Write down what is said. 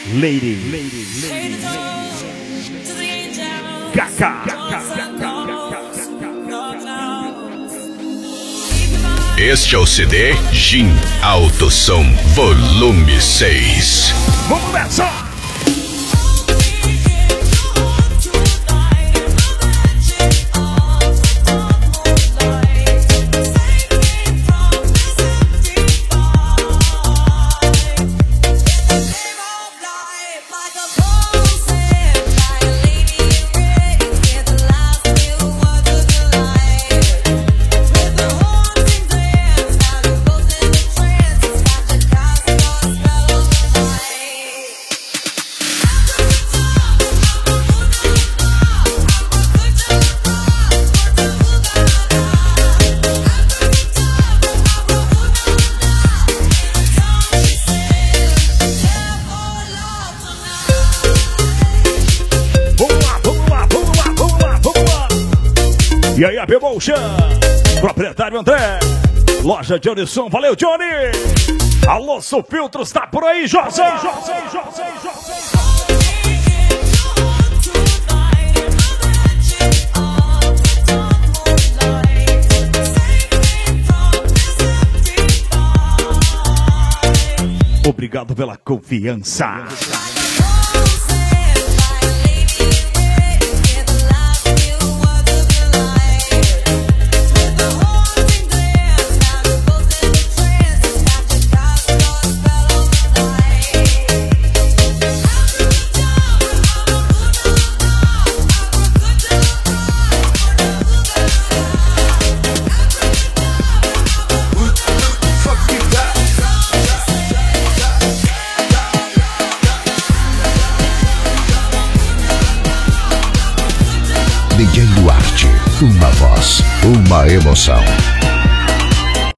Lady Gaga. Este é o CD Gin Alto Som Volume 6. Vamos nessa! E aí, a Emotion, proprietário André, loja Johnny Som, valeu Johnny! Alô, Filtros, tá por aí, José! Obrigado pela confiança. DJ Duarte, uma voz, uma emoção.